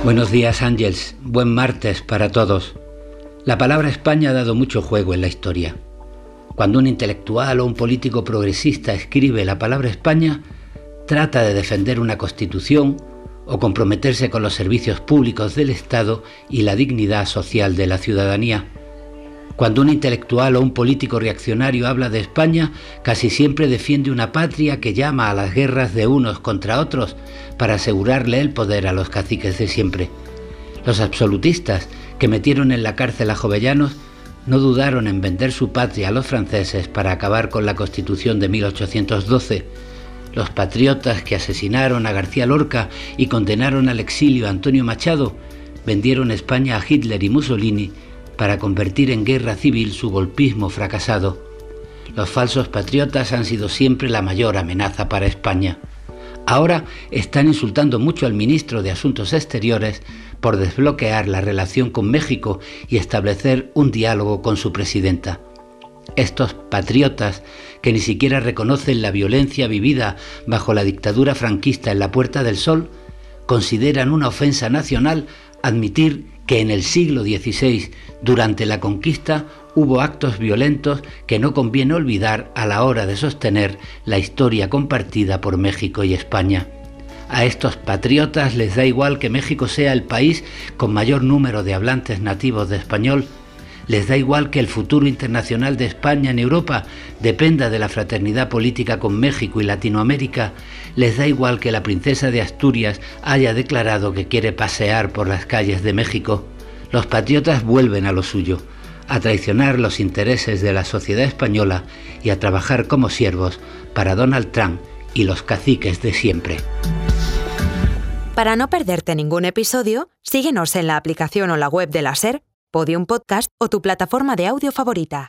Buenos días, Ángels. Buen martes para todos. La palabra España ha dado mucho juego en la historia. Cuando un intelectual o un político progresista escribe la palabra España, trata de defender una constitución o comprometerse con los servicios públicos del Estado y la dignidad social de la ciudadanía. Cuando un intelectual o un político reaccionario habla de España, casi siempre defiende una patria que llama a las guerras de unos contra otros para asegurarle el poder a los caciques de siempre. Los absolutistas, que metieron en la cárcel a Jovellanos, no dudaron en vender su patria a los franceses para acabar con la Constitución de 1812. Los patriotas que asesinaron a García Lorca y condenaron al exilio a Antonio Machado, vendieron España a Hitler y Mussolini para convertir en guerra civil su golpismo fracasado. Los falsos patriotas han sido siempre la mayor amenaza para España. Ahora están insultando mucho al ministro de Asuntos Exteriores por desbloquear la relación con México y establecer un diálogo con su presidenta. Estos patriotas, que ni siquiera reconocen la violencia vivida bajo la dictadura franquista en la Puerta del Sol, consideran una ofensa nacional admitir que en el siglo XVI, durante la conquista, hubo actos violentos que no conviene olvidar a la hora de sostener la historia compartida por México y España. A estos patriotas les da igual que México sea el país con mayor número de hablantes nativos de español. Les da igual que el futuro internacional de España en Europa dependa de la fraternidad política con México y Latinoamérica. Les da igual que la princesa de Asturias haya declarado que quiere pasear por las calles de México. Los patriotas vuelven a lo suyo, a traicionar los intereses de la sociedad española y a trabajar como siervos para Donald Trump y los caciques de siempre. Para no perderte ningún episodio, síguenos en la aplicación o la web de la SER, Podium Podcast o tu plataforma de audio favorita.